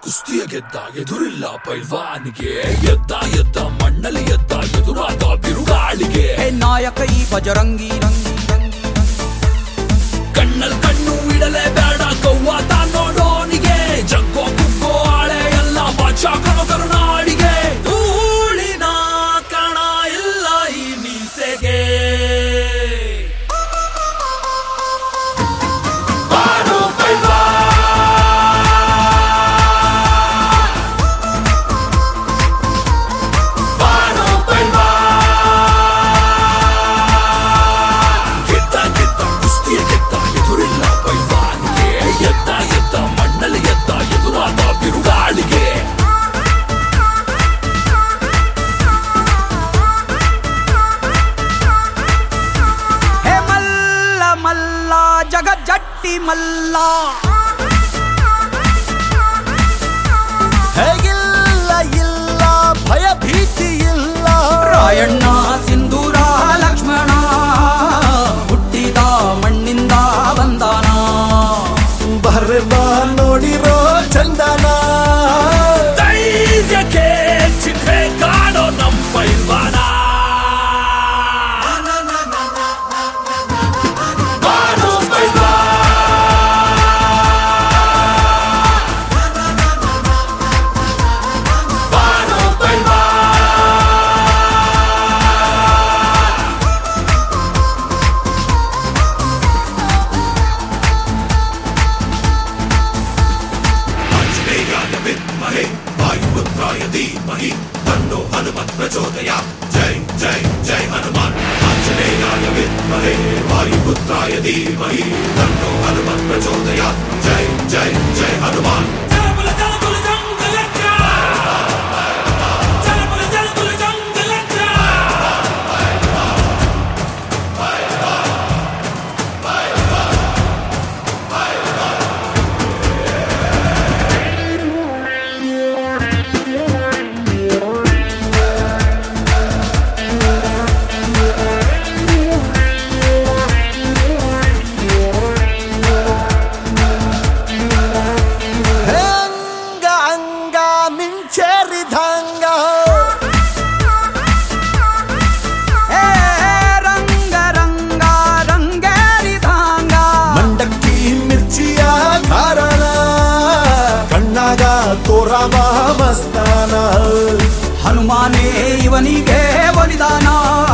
ಕುಸ್ತಿಯ ಗೆದ್ದ ಎದುರಿಲ್ಲ ಪೈಲ್ವಾನಿಗೆ ಎದ್ದ ಎದ್ದ ಮಣ್ಣಲ್ಲಿ ಎದ್ದ ಎದುರಾದ ಬಿರುಗಾಳಿಗೆ ನಾಯಕ ಈ ಬಜರಂಗಿ ರಂಗಿ ರಂಗಿ ಕಣ್ಣಲ್ ಕಣ್ಣು ಇಡಲೇ ಬೇಡ ಕವ್ವಾತ ನೋಡೋನಿಗೆ ಜಗ್ಗೋ ಕುಗ್ಗೋ ಆಳೆ ಎಲ್ಲ ಬಾಚ ಕರುನಾಡಿಗೆ ಧೂಳಿನ ಕಣ ಇಲ್ಲ ಈ ಮೀಸೆಗೆ ಜಗಜ್ಜಟ್ಟಿ ಮಲ್ಲ ಹೇಗಿಲ್ಲ ಇಲ್ಲ ಭಯ ಭೀತಿ ಇಲ್ಲ ರಾಯಣ್ಣ ಸಿಂಧೂರ ಲಕ್ಷ್ಮಣ ಹುಟ್ಟಿದ ಮಣ್ಣಿಂದ ಬಂದಾನ ಬರ್ಬ ನೋಡಿರೋ ಚಂದನ ಧೈರ್ಯಕ್ಕೆ ಚಿಹ್ನೆ ಕಾಣೋ ನಮ್ ಪೈಲ್ವಾನ धीमहि तन्नो हनुमत् प्रचोदयात् जय जय जय हनुमान् आञ्जनेयाय विद्महे वायुपुत्राय धीमहि तन्नो हनुमत् प्रचोदयात् जय जय जय हनुमान् ತೋರವ ಮಸ್ತಾನ ಹನುಮಾನೇ ಇವನಿಗೆ ಬಲಿದಾನ